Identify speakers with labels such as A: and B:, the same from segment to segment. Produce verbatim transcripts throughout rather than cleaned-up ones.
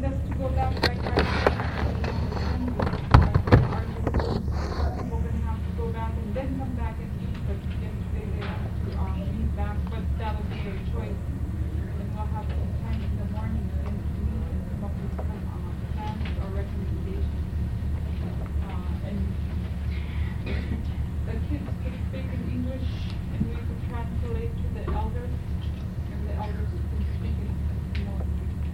A: wanted us to go back right now. We're going to have to go back and then come back and eat, but yesterday they have to um, meet back, but that'll be their choice. And we'll have some time in the morning to meet and come up with some uh, plans or recommendations. Uh, and the kids could speak in English, and we could translate to the elders, and the elders could speak in you know,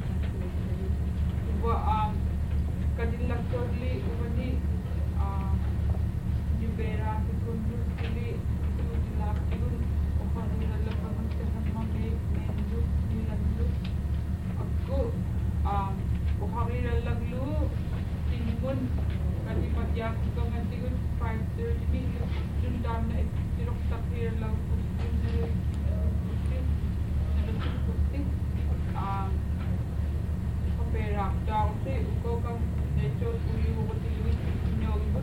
A: well, um, Kadilag Totally, Uvani, uh, Nubera, Kundur, Kili, Kudilak, Kudun, Okanula, Lapaman, Mame, Mendu, Nilandu, Aku, um, Okamila Laglu, Tingun, Kadipadyak, Tongantigun, five thirty, Jundam, Tirok Tapir, Lag, um, Perak daw si uko kang necho uyu ko tiluit nyog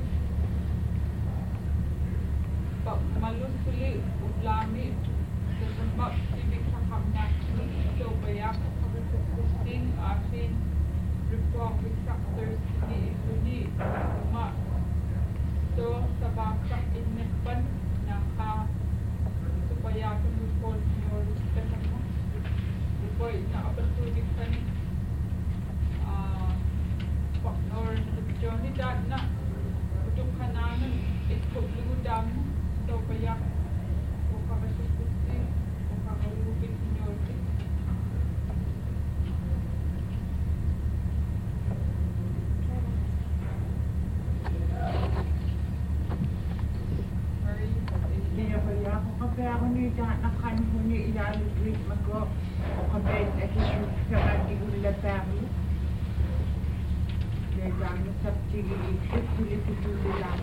A: pa malus tuli ublami sesama sibik sakamnya so bayak posting asin report with factors ni ini ma so sabak sa innepan naka supaya kung report nyo sesama boy na opportunity kan or Johnny dad na untuk kananan ikut ludam atau banyak bukan sesuatu bukan melupin seniority.
B: Dia banyak apa aku ni jangan akan punya ialah duit maka aku beli lagi sekarang di gula baru. Jangan subsidi subsidi subsidi lah.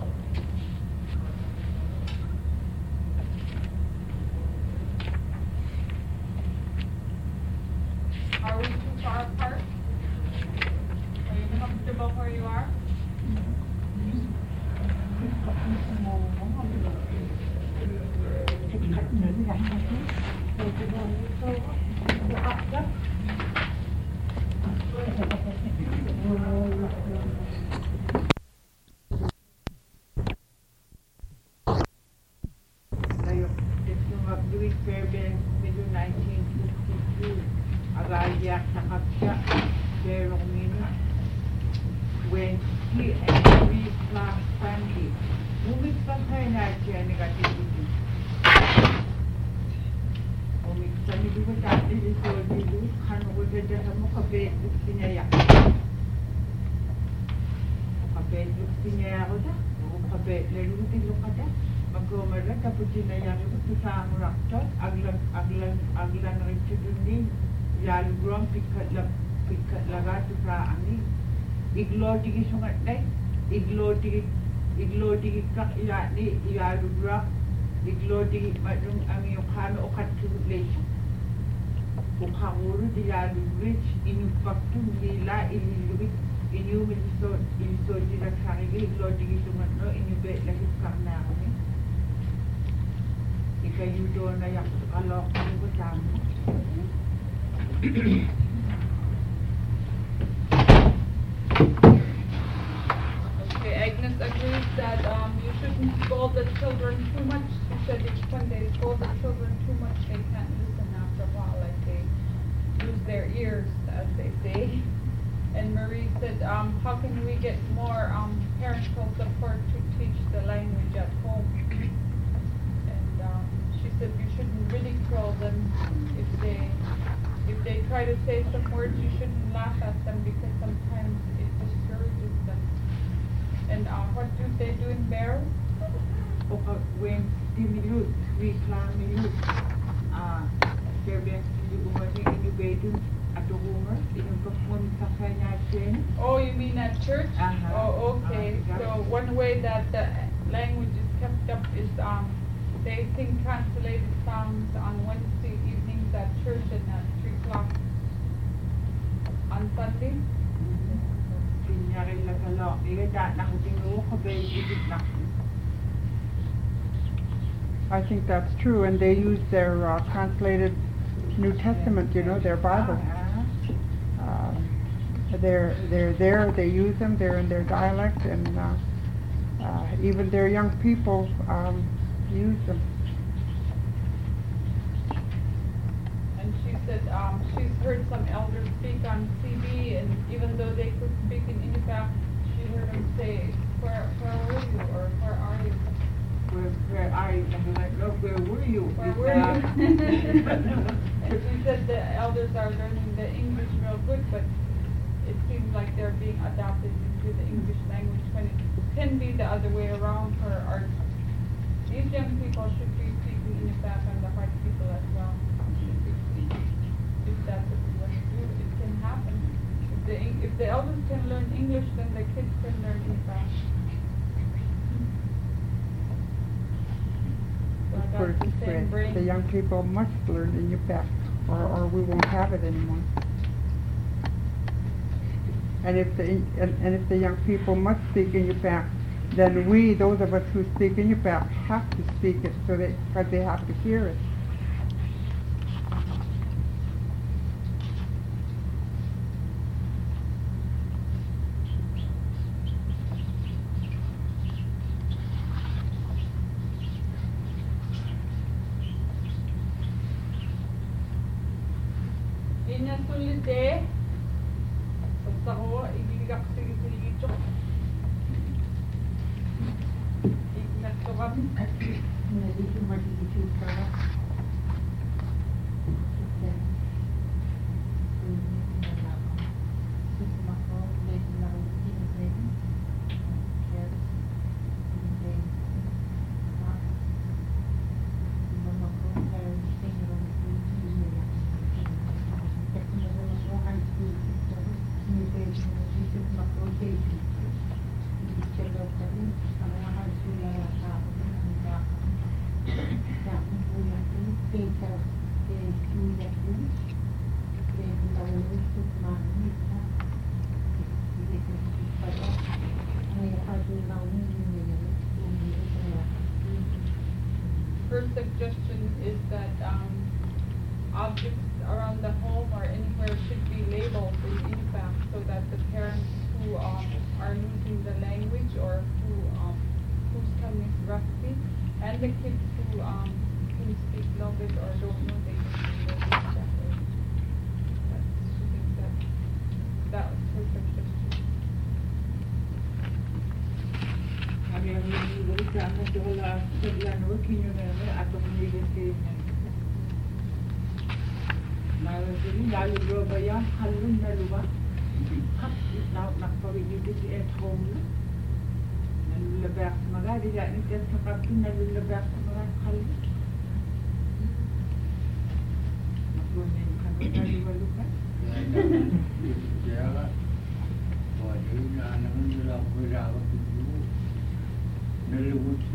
A: Are we too far apart? Are you comfortable where you are?
B: nineteen fifty-two, Agalia Takapia, Jeromino, when he and three class family moved from China and negativity. Omik Sani Duba Tati is all the loot, and with the Hamokabe, Luxinaya. Okabe, Luxinaya, Okabe, Leruti Lucata. Magomara Capuchina Yamu to Samurakta, Aglan Aglan Aglan Richardin, Yalgrom Picat Picat Lagatu Prani, Iglo Digisun at night, Iglo Dig Iglo Digicati, Yalubra, Iglo Dig Madum Amiokano Ocatulation. Ukamuru, the Yalubridge, in Factum, Lila, in in you will so in so Diracari, Iglo Digisun, no, in you bet like his carnage. Kayu doon na yak alok ko tamo.
A: Okay, Agnes agrees that um you shouldn't scold the children too much. She said if when they scold the children too much, they can't listen after a while, like they lose their ears, as they say. And Marie said, um, how can we get more um parental support to teach the language at home? You shouldn't ridicule them if they if they try to say some words. You shouldn't laugh at them because sometimes it discourages them. And uh, what do they do in Bear?
B: When the minute we climb minute, ah, they're being incubated at the Homer in the perform Safanya.
A: Oh, you mean at church?
B: Uh-huh.
A: Oh, okay.
B: Uh-huh.
A: So one way that the language is kept up is um. They sing translated songs on Wednesday evenings at church and at three o'clock on Sunday.
C: I think that's true, and they use their uh, translated New Testament, you know, their Bible. Uh, they're they're there. They use them. They're in their dialect, and uh, uh, even their young people um, use them.
A: And she said um, she's heard some elders speak on T V, and even though they could speak in Inupiaq, she heard them say, "Where where were you?" or "Where are you?"
B: Where, where are you? And like, look, where were you?
A: Where
B: It's,
A: were
B: uh,
A: you? And she said the elders are learning the English real good, but it seems like they're being adopted into the English language when it can be the other way around for our these young people should be speaking Inupiaq and the white people as well. If that's what we want to do, it can happen. If the Eng- if the elders can learn English, then the kids can learn Inupiaq. So I
C: For
A: got the same
C: the,
A: brain.
C: the young people must learn Inupiaq, or or we won't have it anymore. And if the and, and if the young people must speak Inupiaq, then we, those of us who speak Inupiaq, have to speak it so that because they have to hear it.
A: Inasulide, basta ko, ibigak sige sige chok. Ignat ko kami. Her suggestion is that um, objects around the home or anywhere should be labeled in Inupiaq so that the parents who um, are losing the language or who um, whose tongue is rusty and the kids who um, who speak little bit or don't know they can label it that way. That's, she thinks that that was her suggestion.
B: Kami ang nililito sa amin sa wala sa bilang working yun na naman at ang nililito yun. Narasili, lalo ba yan? Halun na luba? Kat, nakapawigilid at home na. Nalulabak sa mga, di yan ikan sa kapin, nalulabak sa mga halun. Nakunin ka na naliwalo ka?
D: Kaya ka, wala na naman nila ako ilawag ito. Nalibot ko.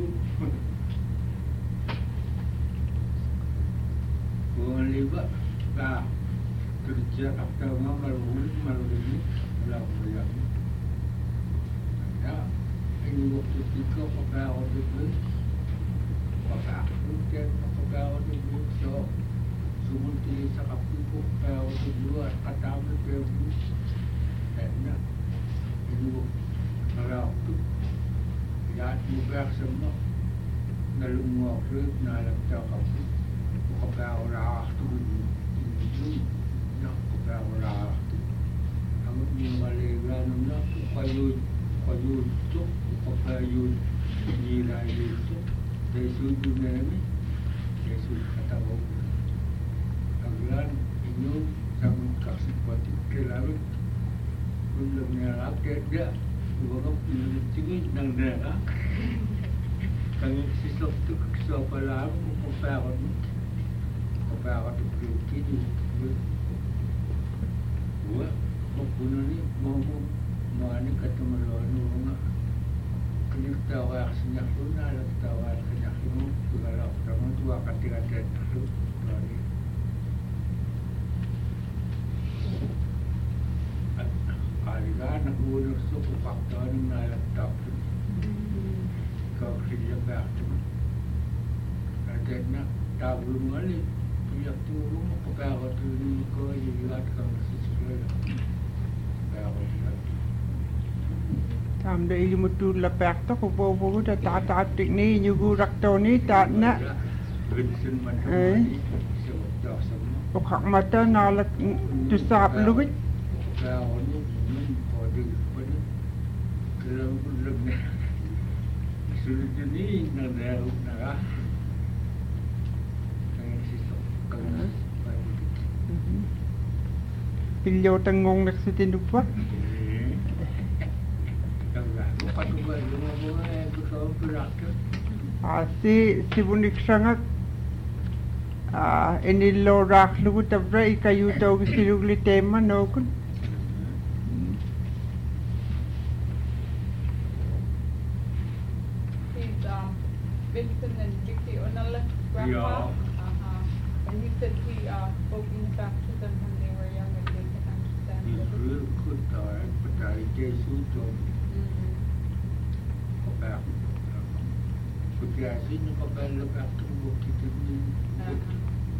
D: Kung liba, ka, kerja kapta nga maluhuli, maluhuli, wala ko ilawag. Kaya, ini waktu tiga pakai ako dito. Pakai ako dito, pakai ako dito. So, sumunti sa kapipo, pakai ako dito at katama pero kaya na, ini waktu para ako lahat mo back sa mga nalungo ako nalagta ka po kapag ako hindi na kapag ako nakakito ang mga maligano na kayo kayo ito kapag yun nila ito dahil sudo namin dahil sudo katawag ang lan inyo sa mga kaksipatik kailangan kung lang nalakit niya Ibaga pinagtigil ng nera. Kami si Softo kaksopa lang kung kapakot mo. Kapakot ang pinagtigil. Uwa, magpuno ni mo mga ni katumaloan mo nga. Kanigtawa ka sa nyaklo na, alagtawa ka sa nyaklo mo. Tugalaw ka mo, tuwa ka tiga-tiga nyaklo. Sorry. Kaligaan, nag-uulog sa kupaktaan ng nalagtap. Ikaw sila bakit mo. Kaya na, tabo mo alin. Piyak turo mo, pagkakatulong ko, iigat kang sa sila. Kaya ko
C: Am de ilimutu la perto ko bo bo da ta ta tik ni nyugu rakto ni ta na.
D: Vincent man
C: Eh.
D: so ta sama
C: O khak mata na la tu sap luit.
D: ka onu mun ko di pa ni kalau belum ni sulit ni na na na ka kaya si so kana
C: Pilyo tangong naksitin dupa. Ah, si si bunik sangat ah enilo rak lugu tabra ikayu tau silugli tema no kun.
A: He's um Vincent and Vicky Onala's grandpa.
D: Yeah.
A: Uh-huh. And he said he uh spoke in back to them when they were young and they can understand
D: Di
A: it.
D: dulu ku tahu pada Yesus tu
A: Mhm.
D: apa Kukiasi ni kapal lepas tu kita ni
A: Uh-huh. Uh,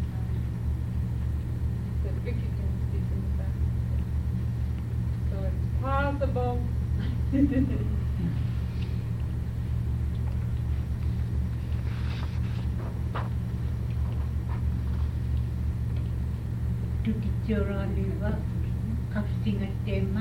A: He said Vicky can speak in back. So it's possible.
E: Tutitsoraliva kapsingatema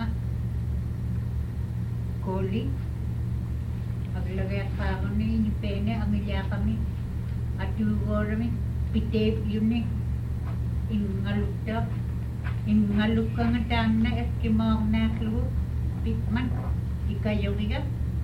E: koli aglagay karoni ni pene amilya kami atugorami pitep yuni ingalukta ingalukang tanna eskimog naklu pitman ikayoriga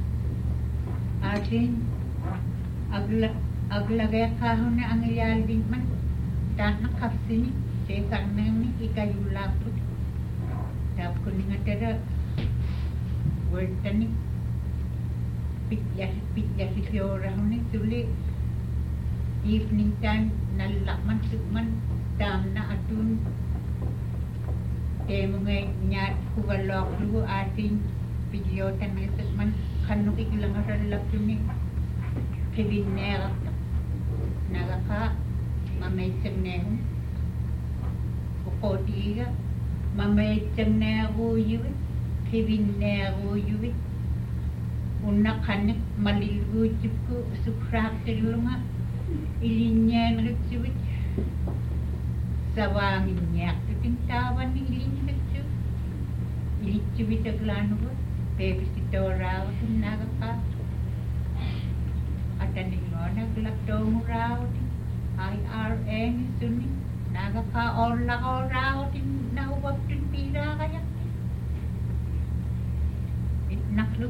E: atin agla aglagay kahona angilyal dinman tanna kapsini Sekarang ni ikayulap tu, dah kuningan ada word ni, pitjas pitjas si orang ni tulis evening time nalaman sukman tam na atun, temu ngai nyat kubalok lu ating video tan ngai sukman kanuk ikilang asan lap tu ni, Kevin Nera, nagaka mamay seneng. Kodiga mamay ternero yui kibinero yui una kanik malilu tipku sukrak terlunga ilinyan ritsui sawangin nyak tintawan ni ilin ritsui ilitsui taglano ba baby si Dora naga ka atan ni ngona glakto muraw I R N suni naga ka orla orao din nauwag din pira kaya itnaklo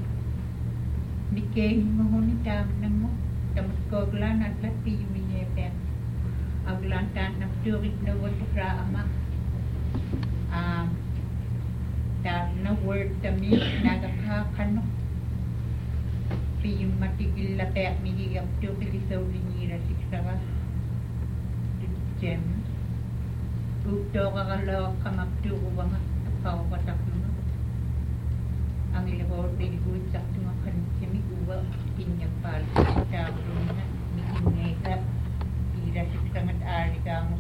E: Nikeng mo ni tam nang mo tamat ko glan at lat pi mi yepen aglan tan na turit na wat ra ama um ta na word tami naga ka kano pi matigil la pe mi gam tu piliso ni ra siksawa Jem, uto kakalo kamaptu ubang kau pataklu. Ang ilabor biligud sa tunga kansimi uba pinyapal sa bruna mikingeka ira siksangat ari kamu.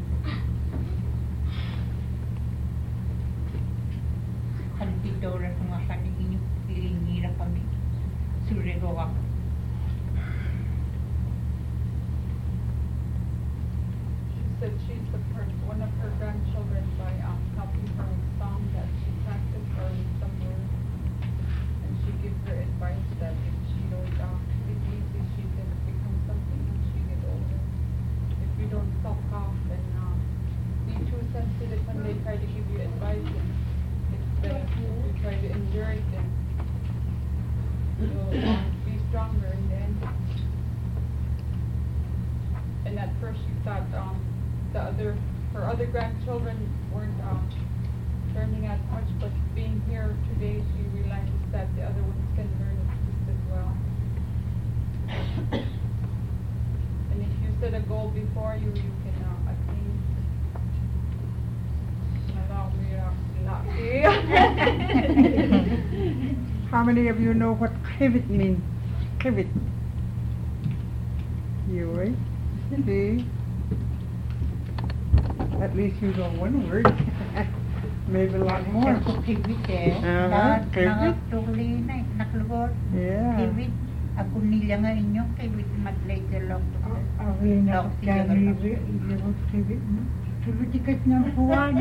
E: Kantitora tunga kaninyo pilingira kami surego
A: Said she's the per- one of her grandchildren by um, helping her with song that she practiced or with some words. And she gives her advice that if she don't um, speak easy, she can become something when she get older. If you don't talk off and um, be too sensitive when they try to give you advice, and instead of you try to endure it, then you'll um, be stronger in the end. And at first she thought um, the other, her other grandchildren weren't um, learning as much, but being here today, she realizes that the other ones can learn just as well. And if you set a goal before you, you can uh, attain.
C: How many of you know what kivit means? Kivit. You, eh? See? At least you know one word. maybe a lot more.
E: Ako kibit eh.
C: Ah,
E: Lahat
C: kibit?
E: nakatuli na eh. Nakalugod.
C: Yeah.
E: Kibit. Ako nila nga inyo. Kibit matlay sa log.
B: Awin ako kami ilibot kibit mo. Subitikat ng buwan.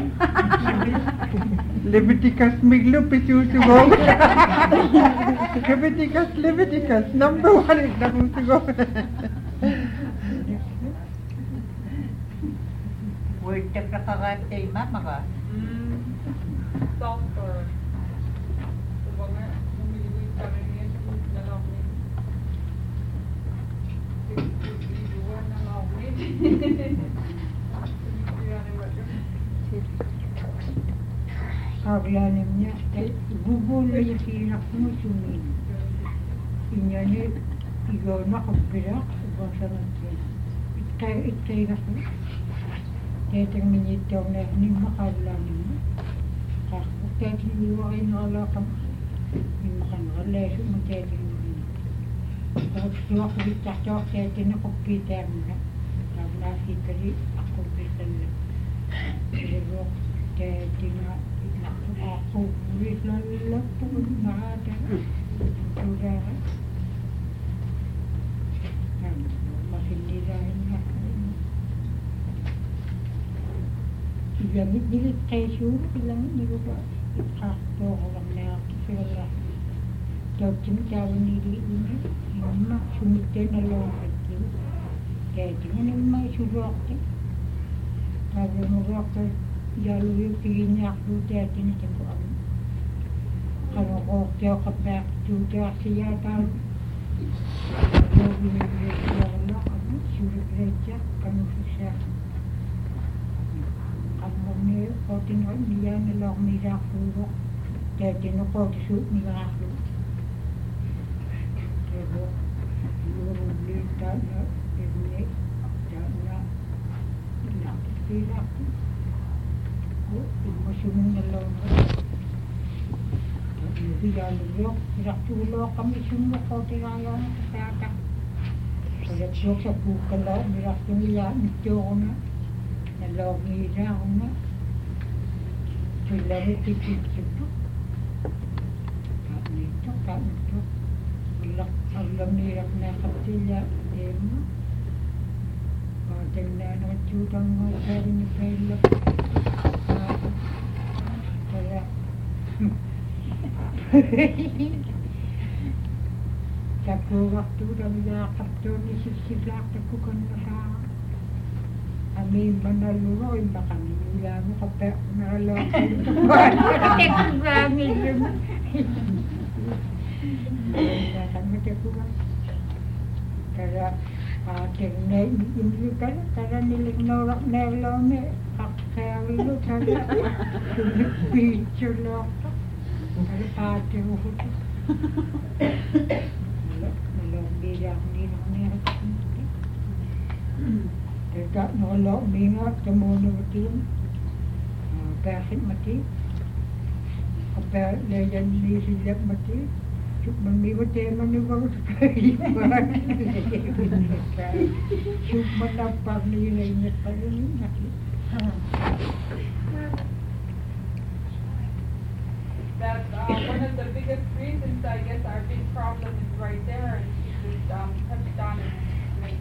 C: Leviticus Miglo Pisusugo. Leviticus, Leviticus, number one is Namusugo.
E: Word na kakakatay mama ka.
A: Mm, sulfur. Diba nga, bumili kami niya na lang ni. Iwan na lang ni.
B: Avlanem niya. Google yung sinak mo sumin. Inya niya. Igaw na kapirak. Ibang sa natin. Itay, itay na ko. Teteng minitong na ni makavlanem mo. Kako, teteng iwa kayo nakalakam. Hindi makanakaleso mo teteng mo. Tapos tuwa ko itak-tak teteng na kumpiter mo na. Tapos nakita rin ako kumpiter na. Pero teteng na aku wis lalu pun ada sudah masih di dalamnya bilang ini kesu bilang ini juga itu orang nak sudah jauh jauh ini ini mak sumiten along itu jadi ini mak sudah kalau mau Jalu yung pinyak duda din ito ko ang kalau ko kaya kapag duda siya dal yung wala ano sulit reja kanu siya kamu ni ko tinggal niya nila mira puro kaya din ko shoot nila ako pero yung lita na ini na na pira Emosyonal na lang. Bigyan nyo. Miraktulo kami sumo ko. Tingaya na kasaka. Kaya siya sa bukala. Miraktulo nito ko na. Nalawag nila ako na. Sila rin tipid-tipid ko. Kami ito, kami ito. Alam nila na kapsila. Demo. Pating na nakatutang mo. Sabi ni Pela. Satu waktu dah yakap tu ni sisilak aku kan masa. Kami menaluroi makan ilang kapek nalo. Aku berani je. Ya kami tu kan. Kalau ada ni ini kan kalau ni norak nelo ni kakek lu ada. Bicara. Ada pati ruhut. Belum bilang ni ni. Tidak nolok mingat temu nutin. Bahit mati. Apa lejan ni silap mati. Cuk memiwat tema ni baru sekali. Cuk menapar ni ni pada ni mati.
A: That uh, one of the biggest reasons, I guess, our big problem is right there, and she just um, touched on it. Like,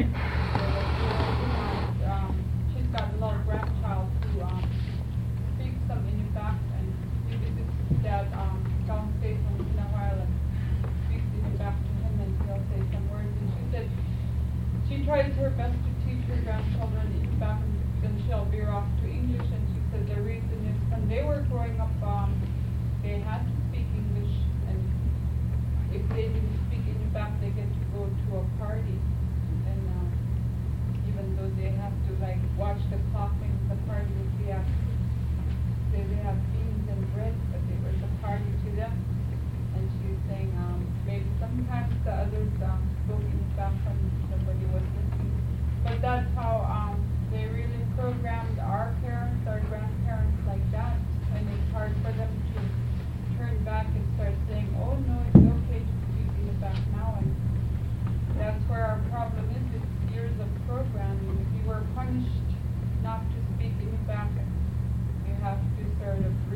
A: um, she's got a little grandchild who um, speaks some Inupiaq, and she visits that um, downstate from Snow Island, speaks Inupiaq to him, and he'll say some words. And she said she tries her best to teach her grandchildren Inupiaq, and then she'll veer off to English. And she said the reason is when they were growing up, um, they had to speak English, and if they didn't speak Inupiaq, they get to go to a party, and um, even though they have to like watch the clock and the party would be at, say they have beans and bread, but it was a party to them, and she was saying um, maybe sometimes the others um, spoke Inupiaq when somebody was listening, but that's how um, they really programmed our parents, our grandparents like that, and it's hard for them to turn back and start saying, oh no, it's okay to speak Inupiaq now, and that's where our problem is. It's years of programming. If you were punished not to speak Inupiaq, you have to sort of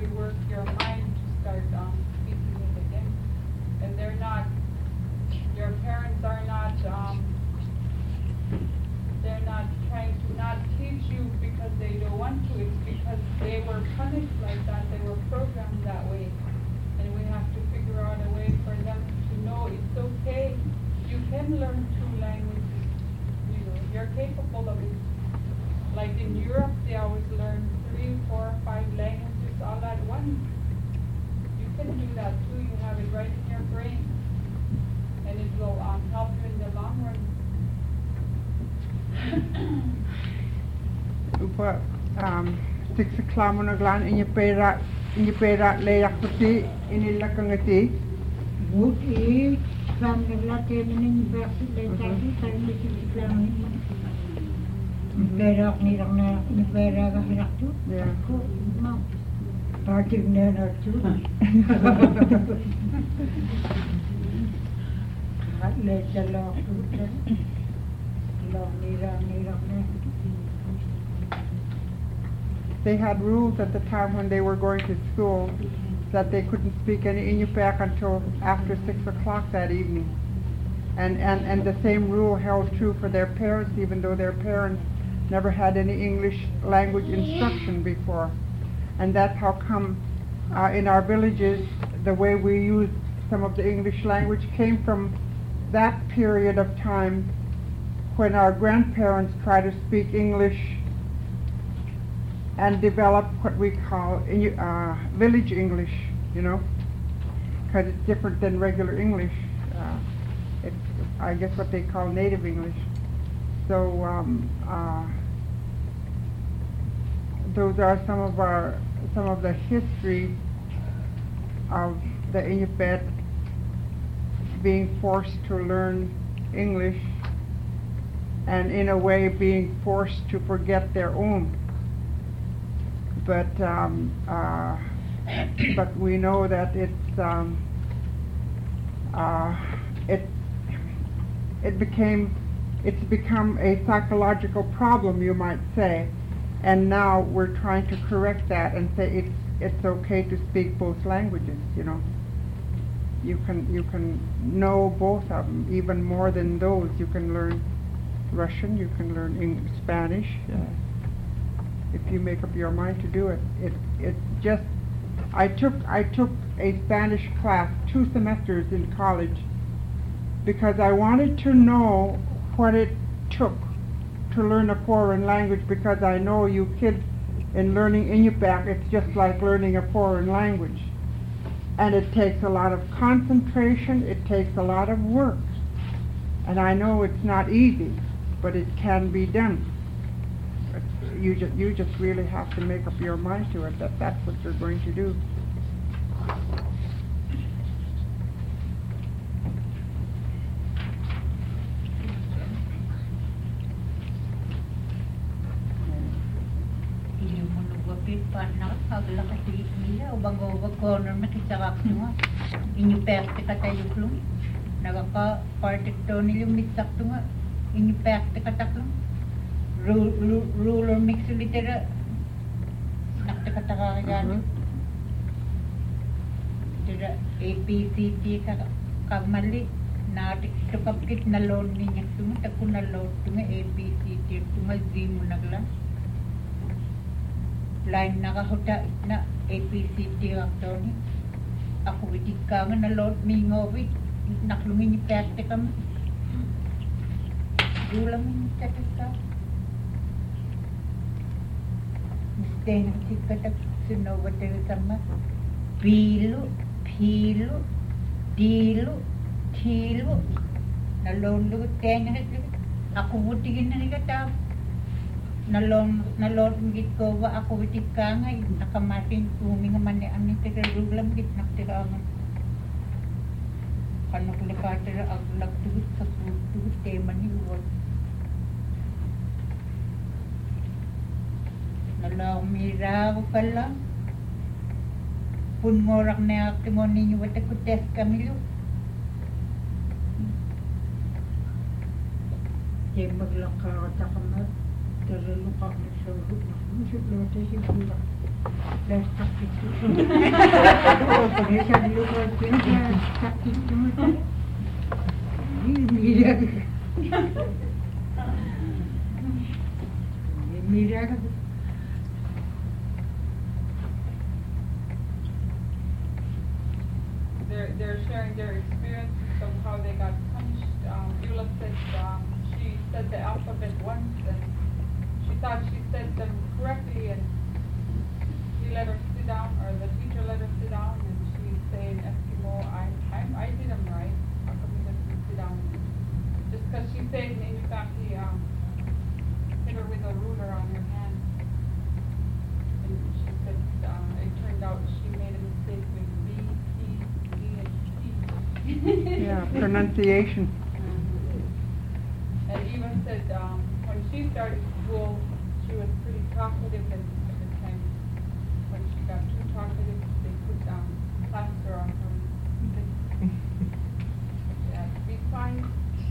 A: start um, speaking it again. And they're not, your parents are not, um, they're not trying to not teach you because they don't want to. It's because they were punished like that. They were programmed that way. And we have to figure out a way for them to know it's okay. You can learn two languages. You know, you're capable of it. Like in Europe, they always learn three, four, five languages all at once. You can do that too. You have it right in your brain. And it will um, help you in the long run.
C: Upa um six o'clock na glan in your pera in your pera layak pati inila kangati.
E: Buti sang nagla temen ni bersi lagi sang mesti lang ni. Berak ni lang na ni berak hirak tu.
C: Yeah.
E: Ko mau party na na tu. Hat le jalo tu.
C: They had rules at the time when they were going to school that they couldn't speak any Inupiaq until after six o'clock that evening. And, and, and the same rule held true for their parents, even though their parents never had any English language instruction before. And that's how come uh, in our villages the way we use some of the English language came from that period of time when our grandparents tried to speak English and develop what we call uh, village English, you know, because it's different than regular English. Uh, it's, I guess, what they call native English. So um, uh, those are some of our some of the history of the Inupiat being forced to learn English, and in a way being forced to forget their own. But um, uh, but we know that it's um, uh, it it became it's become a psychological problem, you might say, and now we're trying to correct that and say it's it's okay to speak both languages. You know, you can you can know both of them, even more than those. You can learn Russian, you can learn English, Spanish, uh, if you make up your mind to do it. It it just I took I took a Spanish class two semesters in college because I wanted to know what it took to learn a foreign language, because I know you kids in learning Inupiaq, it's just like learning a foreign language, and it takes a lot of concentration, it takes a lot of work, and I know it's not easy, but it can be done. You just you just really have to make up your mind to it that that's what you're going to do.
E: Panak agla kasi nila bago bago na makisarap mo inyo perte ka tayo klung nagaka party to nila mitsak to nga inyo perte ka taklong ruler mix litera nakta ka takakagan tira A B C D ka kamali na to kapkit na loan niya tumata ko na loan to nga A B C D to nga Z mo nagla line nakahuta na A B C D akto ni ako witig ka nga na load mi ngowit naklungin ni perte ka mo dulang ni tatata misteng si katak sunowa tayo sama pilo pilo dilo tilo na load lugot kaya nga ako witigin na ni katap nalon nalon git ko wa ako witik ka nga nakamatin kumi nga man ni amin tagarulam git naktirangan kanu kulipatira ag lagtugot sa tugot tema ni word nalaw mira ko kala pun ngorak na aktimoni ni wata ko test kami lo ye maglaka ta kamat terlalu kami seru, mesti belajar sih pula. Let's talk it through.
C: Esa dulu berpindah sakit semua. Ini dia. Ini dia.
A: They're, they're sharing their experiences of how they got punished. Um, Beulah said um, she said the alphabet once and she thought she said them correctly and he let her sit down, or the teacher let her sit down, and she's saying, Eskimo, I, I, I did them right. How come you let me sit down? Just because she said, and in fact, he um, hit her with a ruler on her hand. And she said, uh, it turned out she made a mistake with B, C, D, and T.
C: Yeah, pronunciation.
A: And Eva said um, when she started school, she was pretty talkative, and at the time when she got too talkative, they put um, plaster on her. She had to be quiet.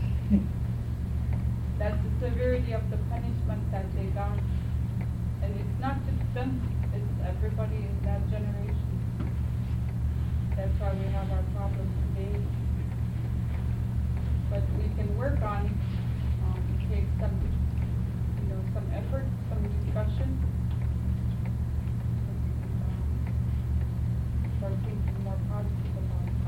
A: That's the severity of the punishment that they got. And it's not just them, it's everybody in that generation. That's why we have our problems today. But we can work on it. Um, it takes some, you know, some effort, some discussion. Start thinking more positive about it.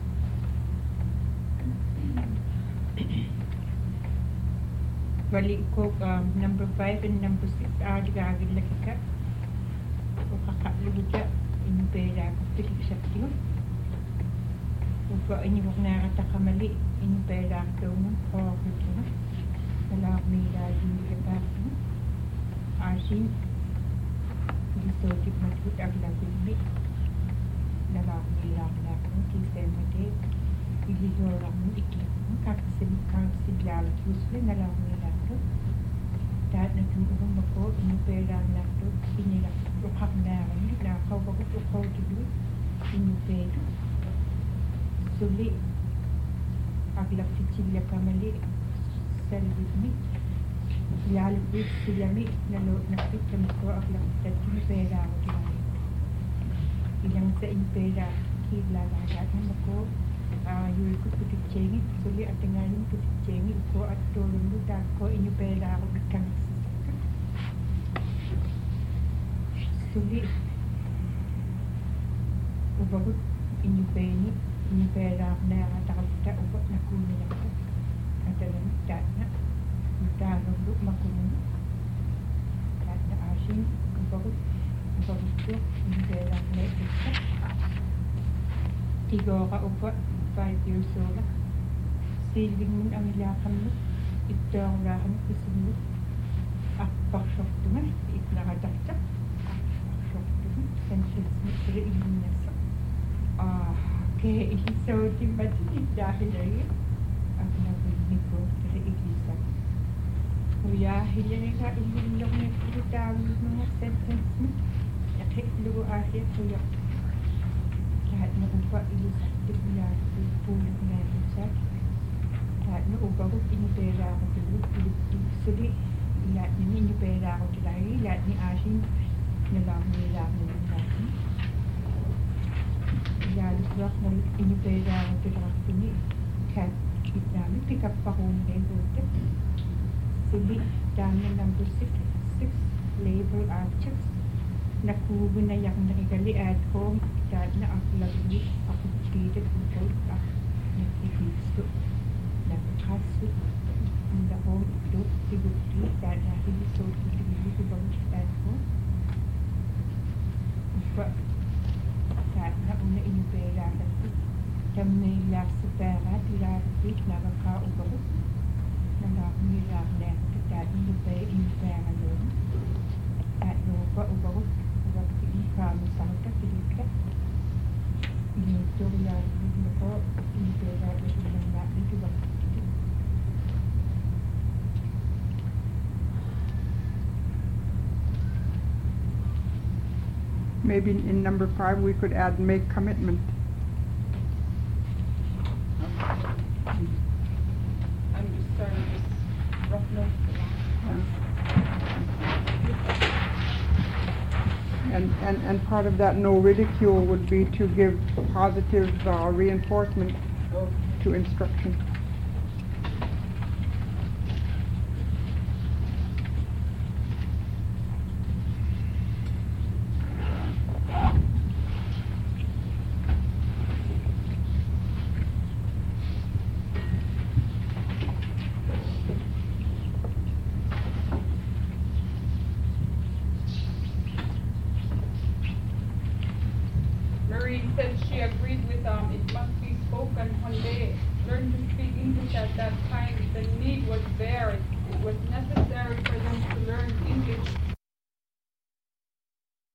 E: Bali ko um, number five and number six are gagawin lagi ka. O kakaaluhin ka, inupera ko tilig sa tiyo. Kung ko inyong nakatakamali, inupera ko mo, o ko na. Wala ko may lagi ka pa. Asin, dito tip matut ang lagin mi. Wala ko may lagi na ko, kisay mo din. Ilidor ang mo ikip. Kakasiglala kusle na lang nila to. Dahil nagtulong ako, inupera na to, pinilak lukak na rin, nakaw ako tukaw tuloy, inupera. Suli, aglak sila kamali, salibit mi, lalabit sila mi, naloot na fit, kami ko aglak sa inupera ako tuloy. Ilang sa inupera, kilala natin ako, yul ko putik cengi, suli at ngayon putik cengi ko at tulong mo dahil ko inupera ako bigkang sasaka. Suli, ubagot inupeni, inupera ako na ang atakapita, ubat na kunin ako. At alam, dahil na, magtanong lo, makunin. Dahil na asin, ubagot, ubagot ko, inupera ako na ito. Tigo ka ubat, five years old. Silving mo ang ilakam mo. Ito ang rahan ko sa mo. Akpaksok to nga. Itlakataktak. Akpaksok to nga. Sentence mo sa ilin na sa. Ah, kaya iso di ba din dahil ay ang nabignig ko sa ilisa. Kuya, hilin ka ililong na pinatawag mga sentence mo. Nakiklugo ahit kuya. Lahat na upa ilisa. Bila pulang natin sa lahat na upa ko pinipera ako tulog suli lahat na pinipera ako tulog lahat ni asin nalang nila mo natin lalo ko na pinipera ako tulog pini kat namin pick up pa ko na yung suli dami number six six label objects nakuha na yung nakigali at home dahil na ang lagi ako treated without uh, nagtigisto nagkakaso ang lahong ito sigurti dahil na hindi so titigili ko bang at home upa dahil na una inupera kasi kami last sa pera tilarapit na makaubaw na lang nila na dahil inupera inupera doon at upa ubaw waktu ini kami sangat pilihkan ini tu yang kita ini berat dengan nak itu waktu itu.
C: Maybe in number five we could add make commitment.
A: I'm just starting this rough note.
C: And, and, and part of that no ridicule would be to give positive uh, reinforcement
B: Okay.
C: to instruction.